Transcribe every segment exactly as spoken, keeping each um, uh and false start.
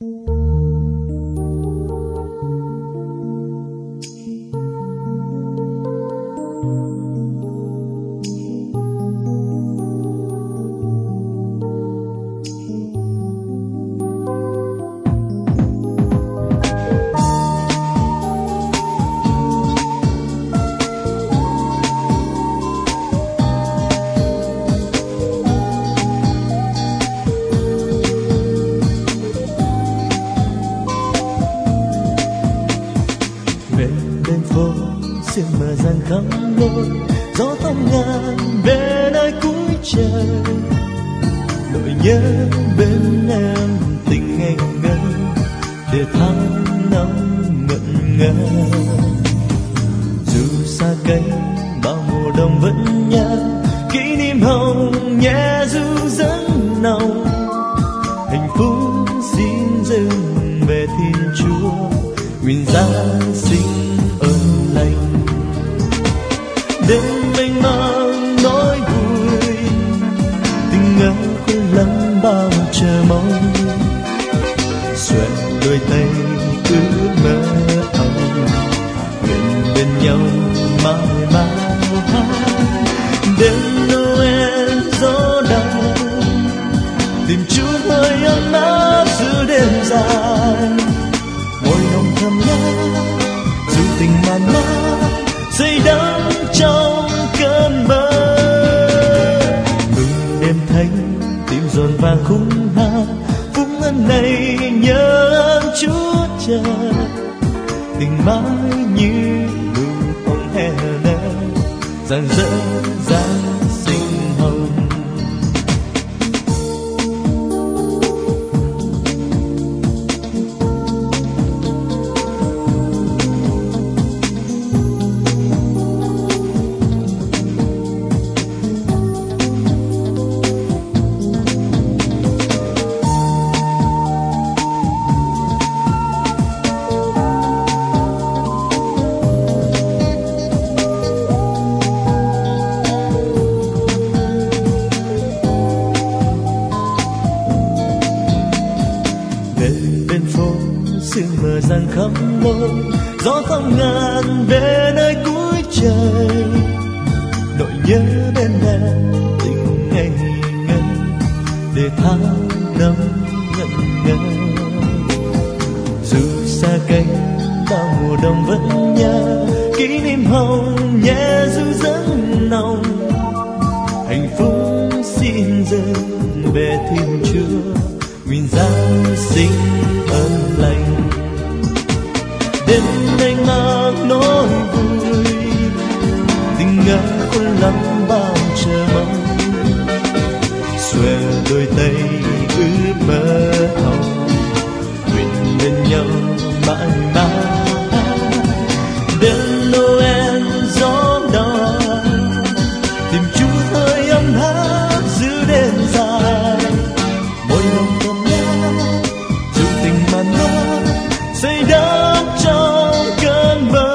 sương mờ dần khắp nơi, gió thăm ngàn về nơi cuối trời. Nỗi nhớ bên em tình ngây ngơ, để tháng năm ngẩn ngơ. Dù xa cách bao mùa đông vẫn nhớ, kỷ niệm hồng nhẹ ru dẫn nồng. Hạnh phúc xin dâng về Thiên Chúa, nguyện Giáng sinh ơn lành. Đêm mênh mang nỗi vui, tình ngỡ khôn lắm bao chờ mong. Xoẹt đôi tay ước mơ âu, nguyện bên nhau mãi mãi. Đêm Noel gió đào, tìm chút hơi ấm áp giữa đêm dài. Môi hồng thầm nhớ, dù tình ngàn mơ xây đắm trong cơn mơ. Mừng đêm thánh tim dồn vàng khung hát, phúc ân này nhớ ơn Chúa Trời. Tình mãi như nụ hồng hè nở, rạng rỡ Giáng sinh hồng. Sương mờ dần khắp nơi, gió thăm ngàn về nơi cuối trời. Nỗi nhớ bên em tình ngây ngơ, để tháng năm ngẩn ngơ. Dù xa cách bao mùa đông vẫn nhớ, kỷ niệm hồng nhẹ ru dẫn nồng. Hạnh phúc xin dâng về Thiên Chúa, nguyện Giáng sinh ơn lành. Đêm mênh mang nỗi vui, tình ngỡ khôn lắm bao chờ mong. Xòe đôi tay ước mơ hồng, nguyện bên nhau mãi mãi. Đêm Noel gió đỏ, tìm chút hơi ấm áp giữa đêm dài. Môi hồng thầm nhớ, dù tình màn mơ xây đắm trong cơn mơ.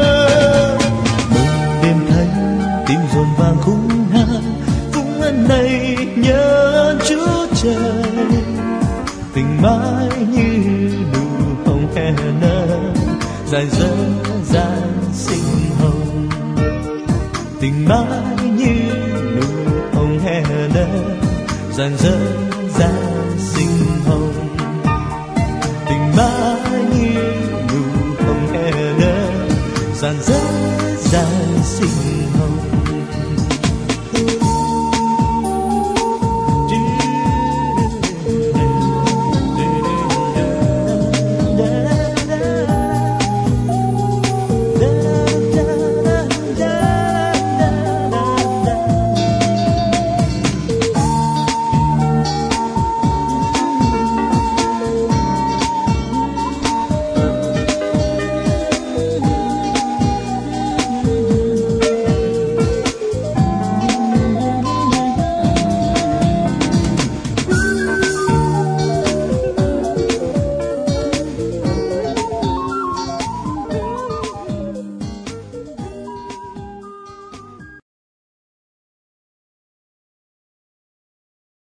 Mừng đêm thánh tim dồn vàng khung hát, phúc ân này nhớ ơn Chúa Trời. Tình mãi như nụ hồng hè nở, dài dở Giáng sinh hồng. Tình mãi như nụ hồng hè nở, dài dở Giáng sinh hồng. Tình mãi như nụ hồng hè nở, rạng rỡ Giáng sinh hồng.